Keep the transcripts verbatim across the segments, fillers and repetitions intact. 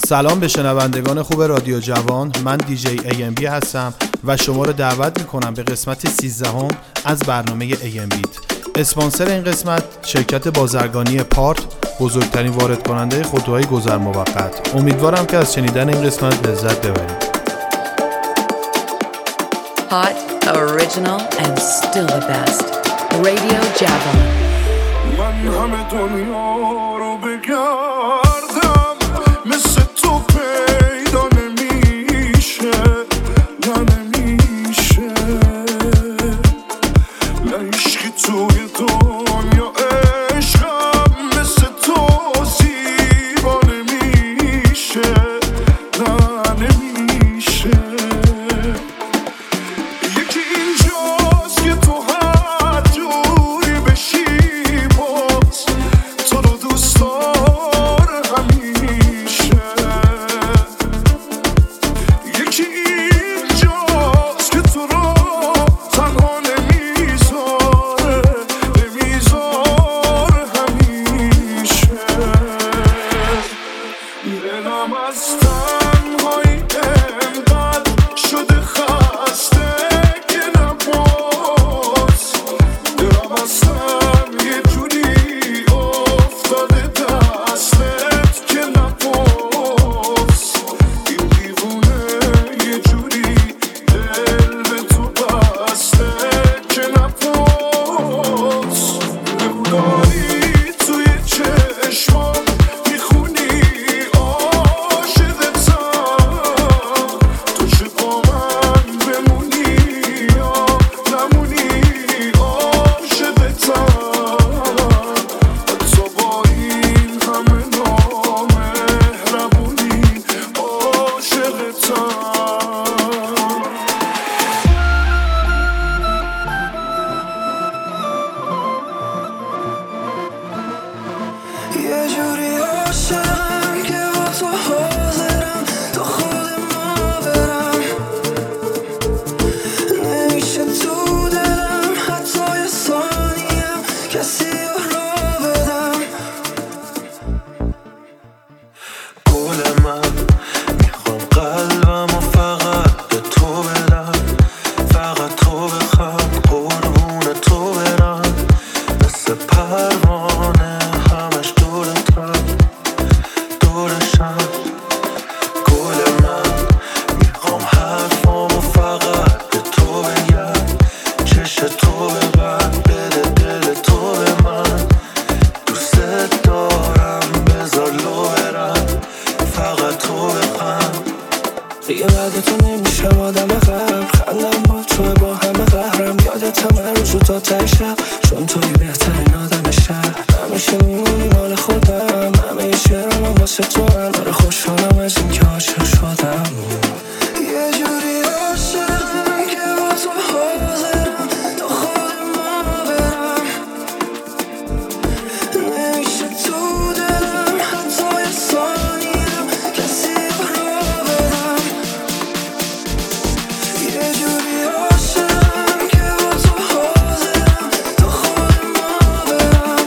سلام به شنوندگان خوب رادیو جوان، من دیجی ای ام بی هستم و شما رو دعوت میکنم به قسمت سیزدهم از برنامه ای ام بیت. اسپانسر این قسمت شرکت بازرگانی پارت، بزرگترین وارد کننده خودروهای گذر موقت. امیدوارم که از شنیدن این قسمت لذت ببرید. Hot, original and still the best. Radio Java. من همه دنیا رو بگردم، مثل تو پیدا نمیشه، نه نمیشه، نه عشقی توی دنیا عشقم مثل تو زیبا نمیشه، نه نمیشه. یکی اینجاست که تو هر جوری بشی باز تو رو دوست داره همیشه. یکی اینجاست که تو رو تنها نمیذاره، نمیذاره همیشه. دلم از تنهایی انقدر شده خسته که نباز، دلم اصلا یه جوری افتاده دستت که نباز. این دیوونه یه جوری دل به تو بسته که نباز. نموداری توی چشمام میخونی عاشقتم، تو چه با من بمونی یا نمونی عاشقتم. حتی با این همه نامهربونی عاشقتم. یه جوری عاشقم که با تو حاضرم تو خود ما برم، نمیشه تو دلم حتی یه ثانیم کسی رو بدم. گل من میخوام قلبم و فقط به تو بدم، فقط تو بخوام قربون تو برم، مثل پروانه همش دورتم دورشم. گل من میخوام حرفامو فقط به تو بگم، چش تو ببند بده دل تو به من، دوست دارم بذار لو برم، فقط تو بخند. دیگه بعد تو نمیشم آدم قبل، خندم با تو با همه قهرم، یادتم هر روز و تا ته شب، چون توی بهترین آدم شهر. همیشه میمونی مال خودم، همه یه شعرم هم واسه تو هم، داره خوشحالم از این که عاشق شدم. یه جوری عاشقم که با تو حاضرم تو خود ما برم، نمیشه تو دلم حتی یه ثانیم کسی رو بدم. یه جوری عاشقم که با تو حاضرم تو خود ما برم،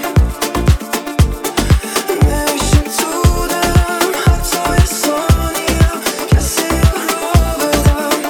نمیشه تو دلم حتی یه ثانیم کسی رو بدم.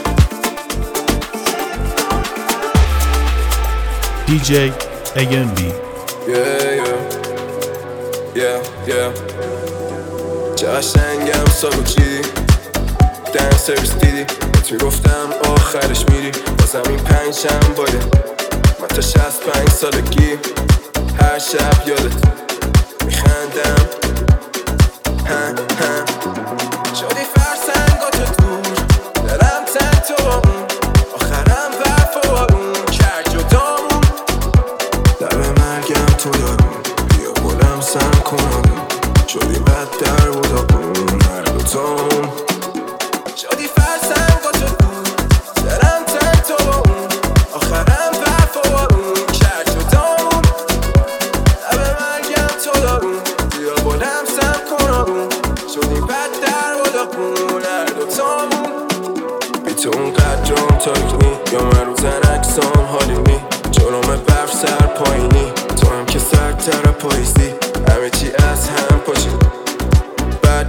دیجی ای ام بی. Yeah, yeah, yeah, yeah. چه قشنگم سالو چیدی، دن سرویس دیدی، بهت میگفتم آخرش میری، بازم این پنج شنباله من تا شصت پنج سالگی هر شب یادت میخندم. هم هم شدی فرسنگات دور، دلم تن تو با اون، آخرم وفا با اون کرد جدامون. لب مرگم تو دارون، بیا بلم سم کنم، شدی بد در بودابون هر دوتامون. شدی فرسنگات دور، دلم تن تو با اون، آخرم وفا با اون کرد جدامون. لب مرگم تو دارون، بیا بلم سم کنم، شدی بد در بودابون هر دوتامون. بی تو اونقدر جام تاکنی یا من رو زن اکسام حالیمی، جلوم برف سر پایینی، تو هم که سرتر پاییزی، همه چی از هم پاشی. بد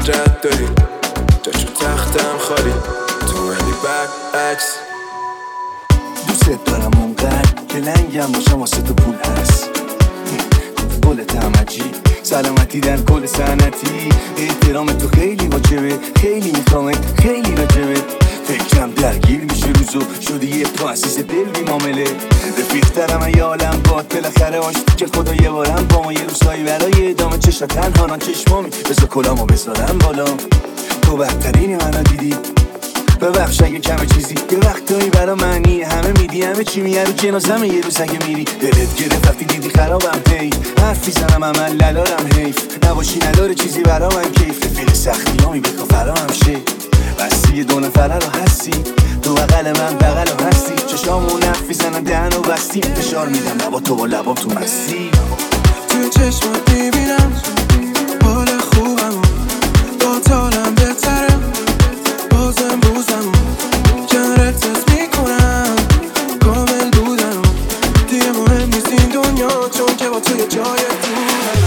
جد داری جاشو تختم خالی تو ولی برعکس دوست دارم اونقدر که لنگم باشم واسه تو پول هست گل تمجی سلامتی در کل سنتی احترام تو خیلی واجبه خیلی میخوامت خیلی راجبه فکرم درگیر میشه روزو شدی یه پا عزیز دل بی معامله رفیقترم ای عالم باد بالاخره آشتی که خدا یه بارم با ما یه روزایی برای ادامه چشم تنها چشمامی بذار کلامو بذارم بالا تو بهترینی منو دیدی ببخش اگه کمه چیزی یه وقتایی برا منی همه میدی همه چی میه رو جنازم یه روز اگه میری دلت گرفت وقتی دیدی خرابم هی حرفی زنم عمل للارم حیف نباشی نداره چیزی برا من کیف رفیق سختی هامی بکن فرا هم شه بستی دو نفره رو هستی تو بغل من بغل رو هستی چشامون حرفی زنم دهن و بستی فشار میدم لبا تو با لبا تو مستی توی چشمات میبینم حال خوبم با تالم بهتره بازم روزم کنارت تست میکنم کامل بودم دیگه مهم نیست این دنیا چون که با توی جای دورم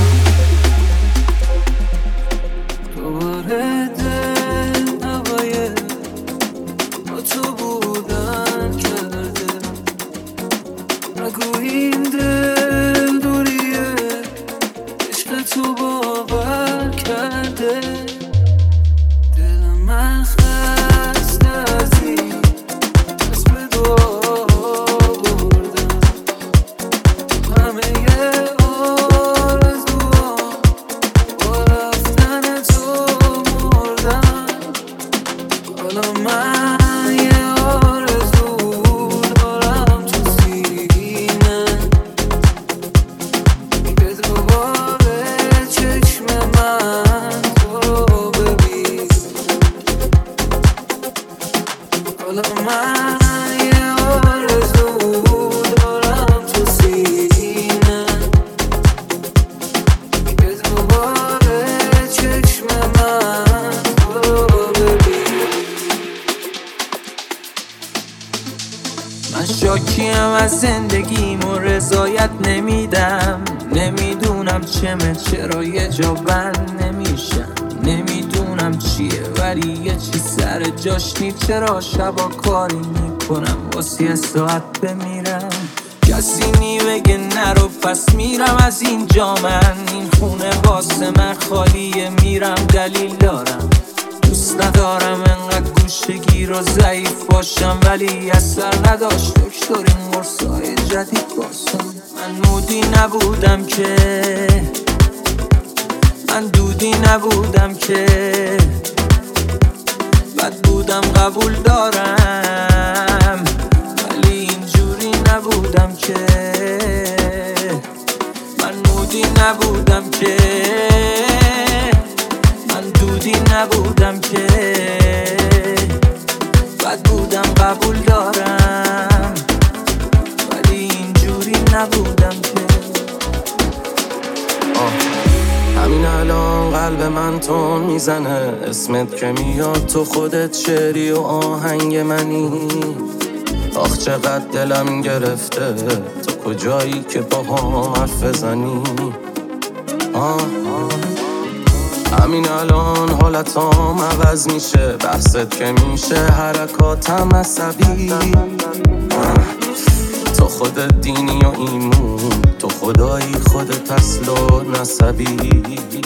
دوباره دل هوای با تو بودن کرده نگو این دل دوریه عشق تو باور کرده من خسته از این اسم دعا بردم همه یه آرزوها با رفتن تو مردم حالا من یه آرزو دارم تو سینه که دوباره چشم من تو رو ببین حالا من یه آرزو دارم تو سینه که دوباره چشم من تو رو ببین من شاکیم از زندگیم و رضایت نمیدم نمیدونم چمه چرا یه جا بند نمیشم نمیدونم چیه ولی یه چی سر جاش نی چرا شبا کاری میکنم واسه یه ساعت بمیرم کسی نی بگه نرو پس میرم از اینجا من این خونه واسه من خالیه میرم دلیل دارم دوست ندارم انقدر گوشگیر و ضعیف باشم ولی اثر نداشت دکتر این قرصای جدید باشم من مودی نبودم که من دودی نبودم که بد بودم قبول دارم ولی اینجوری نبودم که من مودی نبودم که من دودی نبودم که بد بودم قبول دارم ولی اینجوری نبودم که همین الان قلب من تون میزنه اسمت که میاد تو خودت شعری و آهنگ منی آخ چقدر دلم گرفته تو کجایی که با هم حرف بزنی آه همین الان حالتام عوض میشه بحثت که میشه حرکاتم عصبی تو خودت دینی و ایمون تو خدایی خودت اصل و نسبی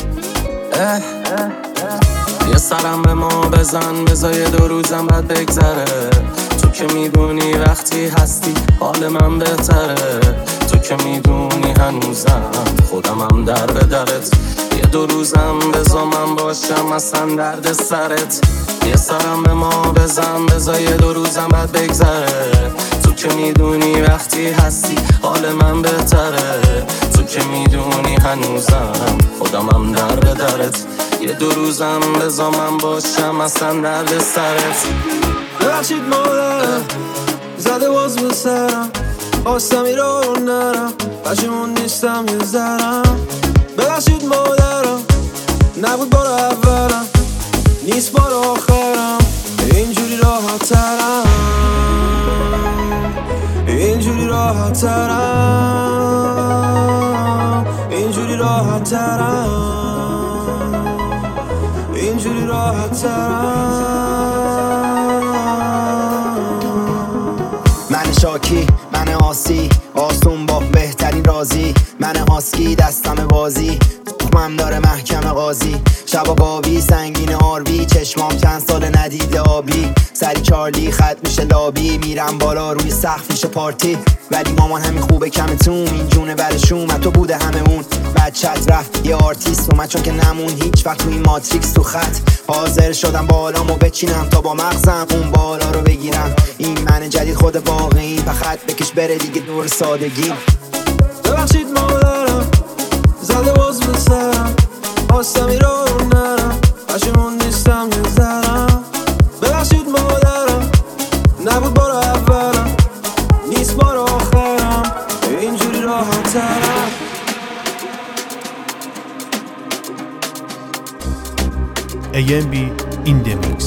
یه سرم به ما بزن بذار دو روزم بعد بگذره تو که میدونی وقتی هستی حال من بهتره تو که میدونی هنوزم خودمم در به درت یه دو روزم بذار من باشم اصلا درد سرت یه سرم به ما بزن بذار دو روزم بعد بگذره تو که میدونی وقتی هستی حال من بهتره تو که میدونی هنوزم خودمم در به درت یه دو روزم بذار من باشم اصلا درد سرت ببخشید مادرم زده باز به سرم خواستم ای رو نرم پشیمون نیستم یه ذرم ببخشید مادرم نبود بار اولم نیست بار آخرم اینجوری راحت ترم اینجوری راحت ترم اینجوری راحت ترم اینجوری راحت من شاکی، من آسی، آسون با بهترین رازی، من هاسکی دستم بازی، حکمم داره محکم قاضی، شبا گاوی سنگین آروی، چشمام چند سال ندیده آبی، سری چارلی خط میشه لابی، میرم بالا روی سقف میشه پارتی، ولی مامان همین خوبه کمتون، این جونه برشون تو بوده هممون، بچت رفت یه آرتیست اومد چون که نمون هیچ وقت تو این ماتریکس تو خط، حاضر شدم بالامو بچینم تا با مغزم اون بالا رو بگیرم، این من جدید خود واقعی، فقط بکش بره دیگه دور سادگی. ببخشید مادرم زده باز به سرم، خواستم ایران رو نرم، پشیمون نیستم یه ذرم. ببخشید مادرم نبود بار اولم، نیست بار آخرم، اینجوری راحت ترم. ای ام بی in the mix.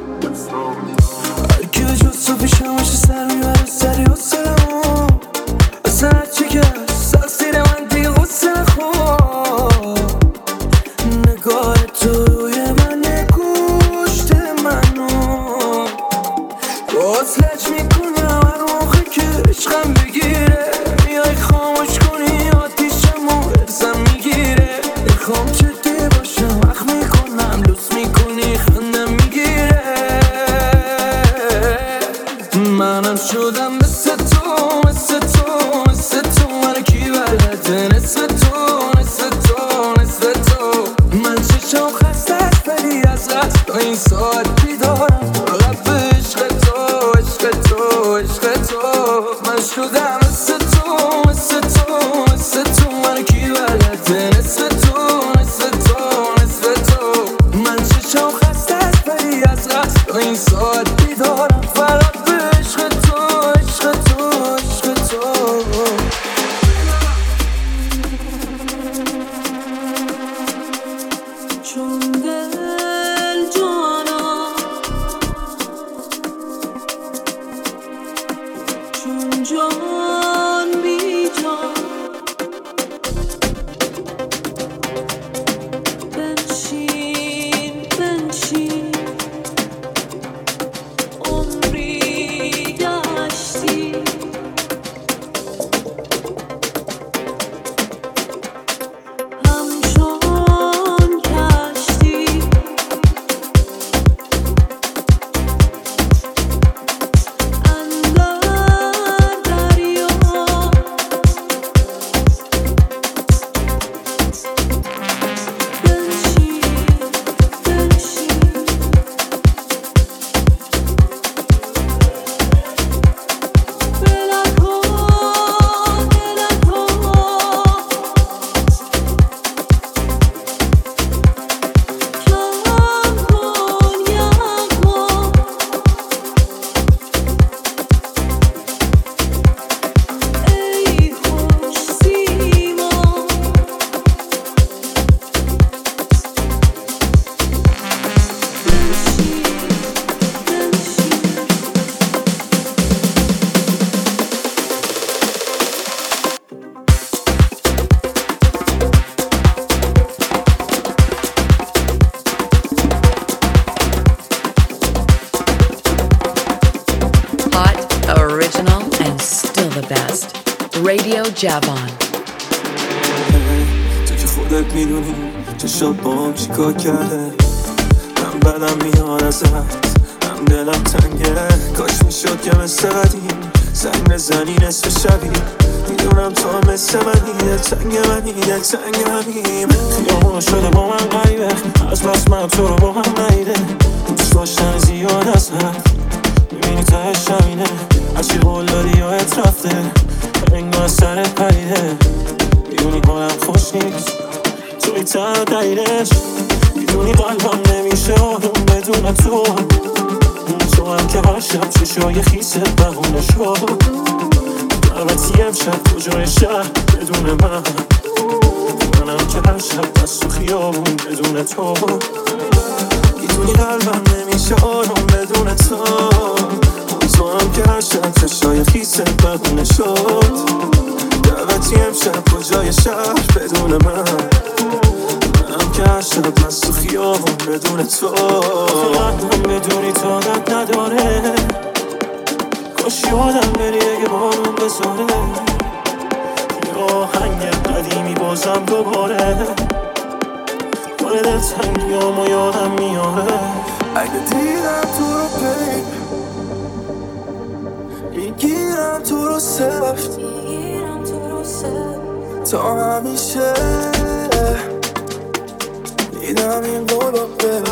هرکی به جز تو پیشم باشه سر میبره سری حسنمو، اصلا هرچی که ساکسیر من دیگه غصه خواه، نگاه تو روی من گوشت منو وصلت میکنم هر موقع که عشقم بگیره، میای خاموش کنی آتیشمو ارزم میگیره، میخوام جدی باشم وقت میکنم لوس میکنی خندم میگیره، منم شدم مثل تو مثل تو مثل تو، من کی بلده نصف تو نصف تو نصف تو، من چشم خسته است ولی از رست تا این ساعت بیدارم، فقط به عشق تو عشق تو عشق تو، من شدم مثل تو مثل تو مثل تو، من کی بلده نصف تو نصف تو نصف تو، من چشم خسته است ولی از رست تا این ساعت بیدارم، فقط به عشق تو عشق تو عشق تو. چون دل جانا چون جان بی جان، بنشین بنشین عمری گشتی، همچون کشتی اندر دریا، بنشین بنشین بلکن بلکن کم کن یغما، ای خوش سیما، بنشین بنشین. Hot, original, and still the best. Radio Javon. تو که خودت میدونی چشات با هم چیکار کرده، هم بدم میاد ازت هم دلم تنگه، کاش میشد که مثل قدیم زنگ بزنی نصف شبی، میدونم تو مثل منی دلتنگ منی دلتنگ منیم، خیابون شده با من غریبه، از بس من تو رو با هم نیده، دوست داشتن زیاد ازت میبینی تهش همینه، هرچی قول دادی یا ات رفته انگار سرت پریده، میدونی حالم خوش نیست توی تنها دلیلش، میدونی قلبم نمیشه آروم بدون تو، تو هم که هر شب چشای خیست بهونه شد، دعوتی امشب کجای شهر بدون من، منم که هر شب دست تو خیابون بدون تو، میدونی قلبم نمیشه آروم بدون تو، تو هم که هر شب چشای خیست بهونه شد، دعوتی امشب کجای شهر بدون من، منم که هر شب دست تو خیابون بدون بدون تو قلبم بدونی طاقت نداره کاش یادم بری اگه بارون بزاره یا آهنگ قدیمی بازم دوباره باره دلتنگیامو یادم میاره اگه دیدم تو رو بی میگیرم تو رو سفت تا همیشه دیدم این قولو بی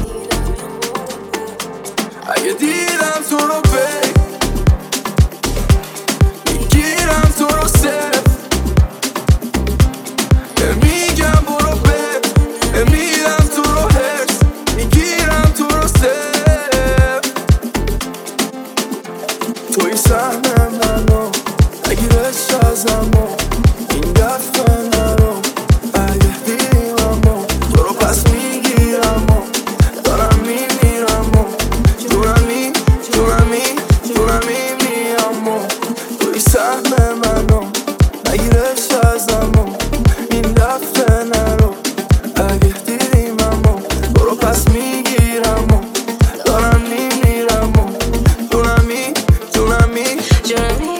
اگه دیدم تو رو بی میگیرم تو رو سفت میگم برو بی میدم تو رو هرس میگیرم تو رو سفت توی سهم منو نگیرش ازمو این دفعه نرو اگه دیممو تو رو پس میگیرم دارم میمیرم جونمی جونمی جونمی میامو توی سهم منو نگیرش ازمو این دفعه نرو اگه دیممو تو رو پس میگیرم دارم میمیرم جونمی جونمی جونمی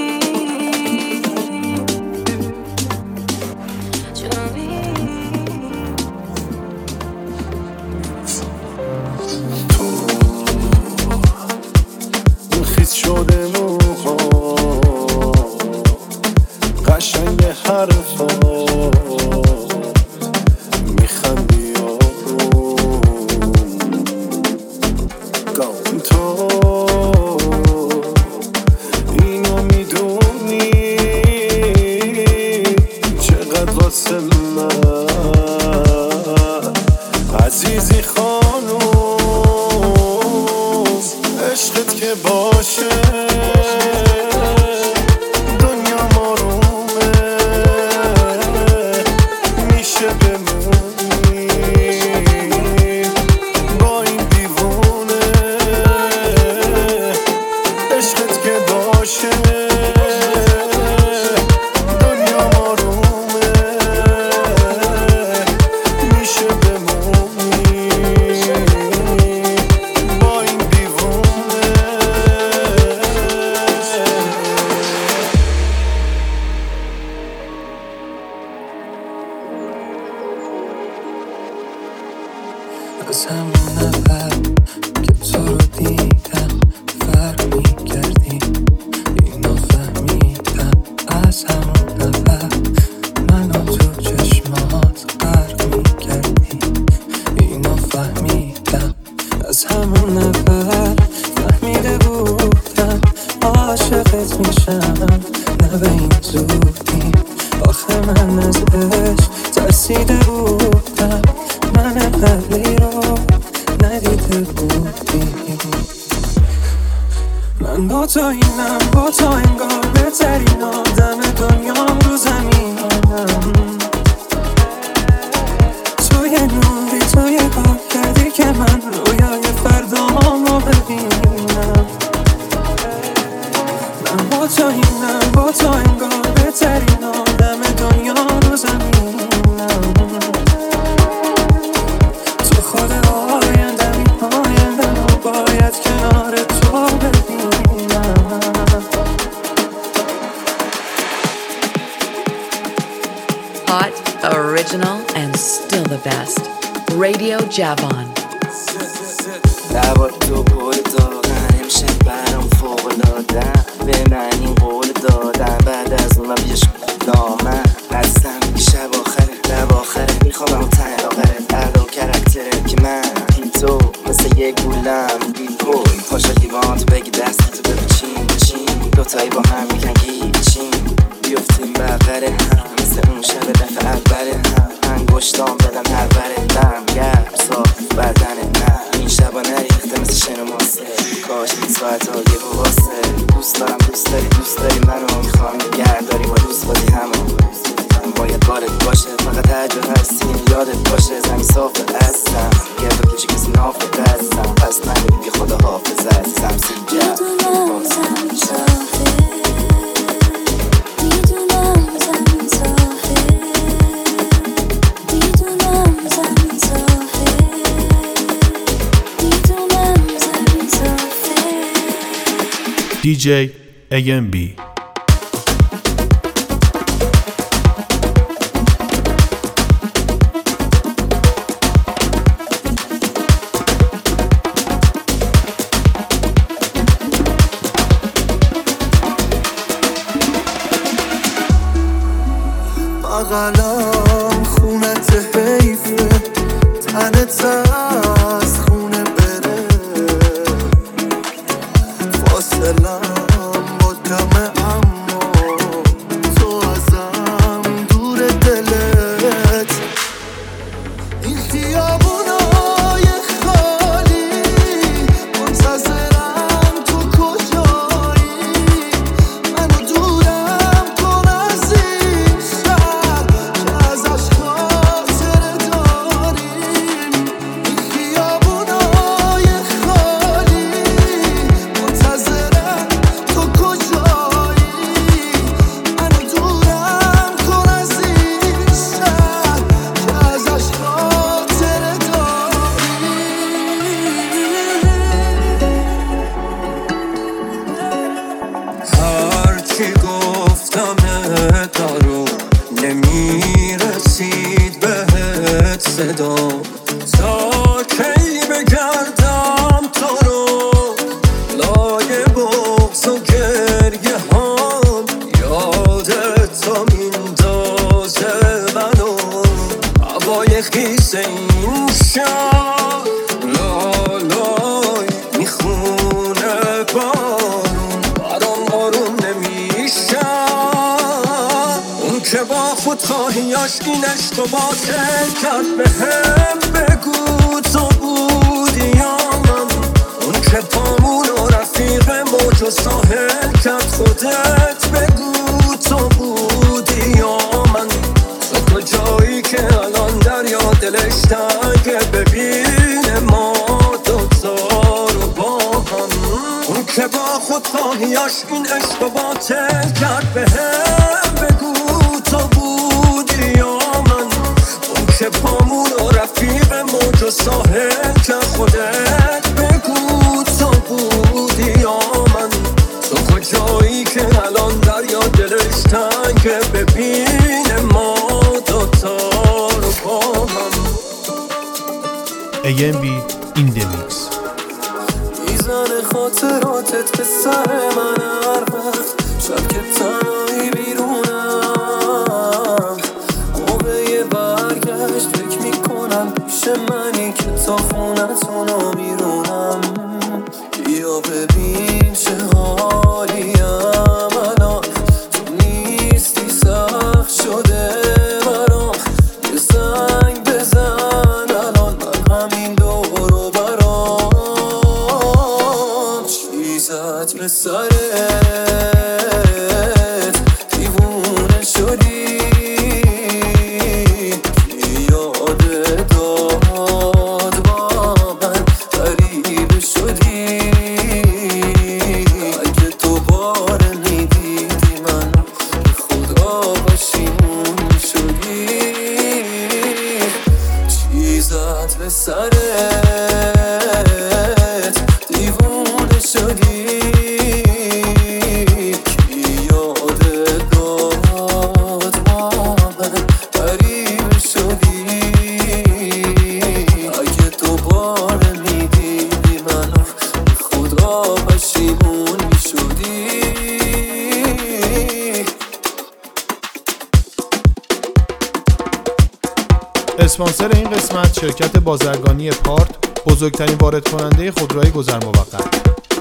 شده موها قشنگ حرفا میخندی آروم تو اینو میدونی چقدر واسه من عزیزی خانوم عشقت که باشه دنیا مارومه میشه بمونی با این دیوونه عشقت که باشه دنیا مارومه میشه بمونی با این دیوونه از همون اول که تو رو دیدم فرق میکردی اینو فهمیدم از همون اول منو تو چشمات غرق میکردی اینو فهمیدم از همون اول فهمیده بودم عاشقت میشم نه به این زودی آخه من از عشق ترسیده بودم من قبلی رو ندیده بودی من با تو اینم با تو انگار بهترین آدم دنیام رو زمینم توی نوری توی کار کردی که من رویای فردام رو ببینم من با تو اینم با تو انگار بهترین آدم دنیام رو زمینم تو خود آیندم این آیندم رو باید کنار تو ببینم Hot, original, and still the best. Radio Javon. لبات تو قول دادن امشب برام فوق‌العاده‌ام به من این قول دادن بعد از اون بیاش دامن هستم شب آخره لب آخره میخوام ته آخره ادا و کرکتره که من بی تو مثل یک گولم بی پوی پاشا لیوانت بگی دستی تو ببین چین چین دوتایی با هم میگن گیچین بیفتیم بغره هم مثل اون شب دفعه اوله هم انگشتام بدم پروره دم گرم صاف بدنه نه این شبا نریخته مثل شن و ماسه کاش این ساعت ها یه بواسه دوست دارم دوست داری دوست داری منو میخوام گرداری با دوست بازی همون باید بارت باشه فقط هر جا هستی یادت باشه زمین صافه هستم گرد و پیچی کسی نافت هستم پس نمیدیم بی خدا حافظه عزیزم سیگر میدونم زمین صافه میدونم زمین صافه میدونم زمین صافه دی جی ای ام بی. بغلم خونت حیفه، تنت از خونه بره، فاصلم با کمه اما تو ازم دور دلت. این خیابونای خالی منتظرم تو کجایی، منو دورم کن از این شهر که ازش خاطره داریم. این خیابونای خالی منتظرم تو کجایی، منو دورم کن از این شهر که ازش خاطره داریم. هرچی گفتم دارو نمیرسید بهت صدا، تا کی بگردم تو رو لای بغض و گریه هام، یادت تا میندازه منو هوای خیس این شهر. لالای میخونه بارون برام آروم نمیشه، اون که با خودخواهیاش این عشق و باطل کرد بهم بگو تو بودی یا من، اون که پامون و رفیق موج و ساحل کرد خودت بگو تو بودی یا من. تو کجایی که الان دریا دلش تنگه ببینه ما دوتا رو با هم، اون که با خودخواهیاش این عشق و باطل کرد بهم بگو تو بودی یا من، اون که پامون و رفیق موج و ساحل کرد خودت بگو تو بودی یا من. تو کجایی که الان دریا دلش تنگه ببینه ما دوتا رو با هم. ای ام بی این دمیکس. میزنه خاطراتت به سر من هر وقت شب که تنهایی بیرونم، موقع برگشت فکر میکنم پیش منی که تا خونتونو میرونم. بیا ببین چه حالیم الان، تو نیستی سخت شده برام، یه زنگ بزن الان من همین دور و برام. چیزت به سرت دیوونه شدی که یادت داد با من غریبه شدی، اگه دوباره میدیدی من به خدا پشیمون شدی. چیزت به سرت دیوونه شدی که یادت داد با من غریبه شدی، اگه دوباره میدیدی منو به خدا پشیمون میشدی. اسپانسر این قسمت شرکت بازرگانی پارت، بزرگترین وارد کننده خودروهای گذر موقت.